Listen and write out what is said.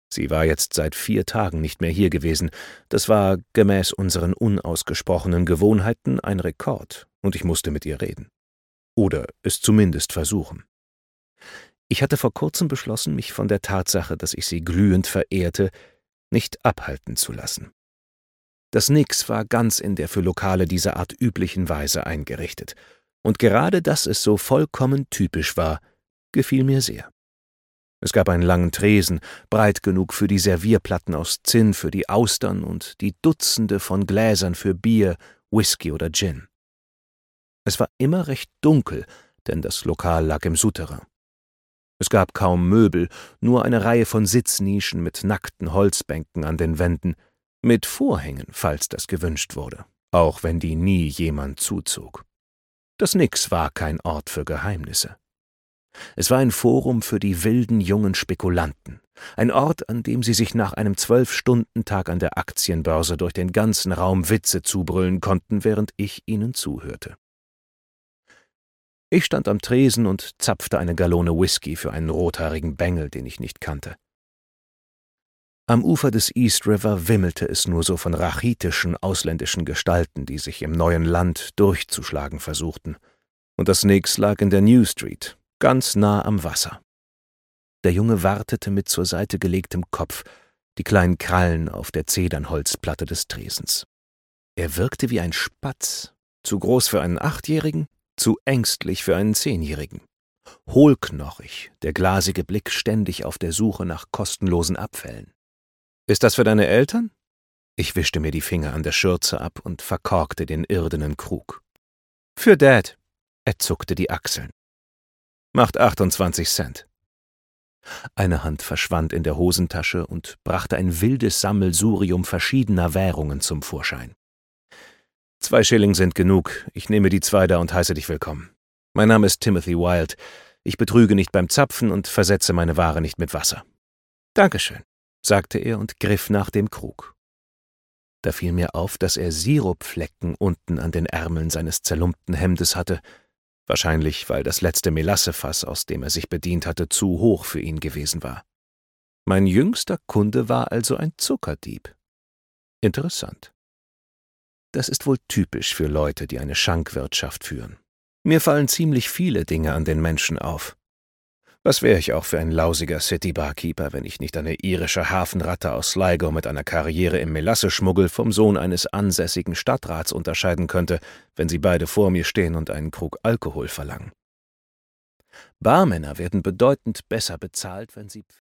Sie war jetzt seit 4 Tagen nicht mehr hier gewesen. Das war, gemäß unseren unausgesprochenen Gewohnheiten, ein Rekord, und ich musste mit ihr reden. Oder es zumindest versuchen. Ich hatte vor kurzem beschlossen, mich von der Tatsache, dass ich sie glühend verehrte, nicht abhalten zu lassen. Das Nix war ganz in der für Lokale dieser Art üblichen Weise eingerichtet, und gerade dass es so vollkommen typisch war, gefiel mir sehr. Es gab einen langen Tresen, breit genug für die Servierplatten aus Zinn für die Austern und die Dutzende von Gläsern für Bier, Whisky oder Gin. Es war immer recht dunkel, denn das Lokal lag im Souterrain. Es gab kaum Möbel, nur eine Reihe von Sitznischen mit nackten Holzbänken an den Wänden, mit Vorhängen, falls das gewünscht wurde, auch wenn die nie jemand zuzog. Das Nix war kein Ort für Geheimnisse. Es war ein Forum für die wilden jungen Spekulanten, ein Ort, an dem sie sich nach einem 12-Stunden-Tag an der Aktienbörse durch den ganzen Raum Witze zubrüllen konnten, während ich ihnen zuhörte. Ich stand am Tresen und zapfte eine Gallone Whisky für einen rothaarigen Bengel, den ich nicht kannte. Am Ufer des East River wimmelte es nur so von rachitischen ausländischen Gestalten, die sich im neuen Land durchzuschlagen versuchten, und das Nix lag in der New Street, ganz nah am Wasser. Der Junge wartete mit zur Seite gelegtem Kopf, die kleinen Krallen auf der Zedernholzplatte des Tresens. Er wirkte wie ein Spatz, zu groß für einen 8-Jährigen, zu ängstlich für einen 10-Jährigen. Hohlknochig, der glasige Blick ständig auf der Suche nach kostenlosen Abfällen. »Ist das für deine Eltern?« Ich wischte mir die Finger an der Schürze ab und verkorkte den irdenen Krug. »Für Dad«, er zuckte die Achseln. »Macht 28 Cent.« Eine Hand verschwand in der Hosentasche und brachte ein wildes Sammelsurium verschiedener Währungen zum Vorschein. »2 Schilling sind genug. Ich nehme die 2 da und heiße dich willkommen. Mein Name ist Timothy Wilde. Ich betrüge nicht beim Zapfen und versetze meine Ware nicht mit Wasser.« »Dankeschön«, sagte er und griff nach dem Krug. Da fiel mir auf, dass er Sirupflecken unten an den Ärmeln seines zerlumpten Hemdes hatte, wahrscheinlich weil das letzte Melassefass, aus dem er sich bedient hatte, zu hoch für ihn gewesen war. Mein jüngster Kunde war also ein Zuckerdieb. Interessant. Das ist wohl typisch für Leute, die eine Schankwirtschaft führen. Mir fallen ziemlich viele Dinge an den Menschen auf. Was wäre ich auch für ein lausiger City-Barkeeper, wenn ich nicht eine irische Hafenratte aus Sligo mit einer Karriere im Melasseschmuggel vom Sohn eines ansässigen Stadtrats unterscheiden könnte, wenn sie beide vor mir stehen und einen Krug Alkohol verlangen. Barmänner werden bedeutend besser bezahlt, wenn sie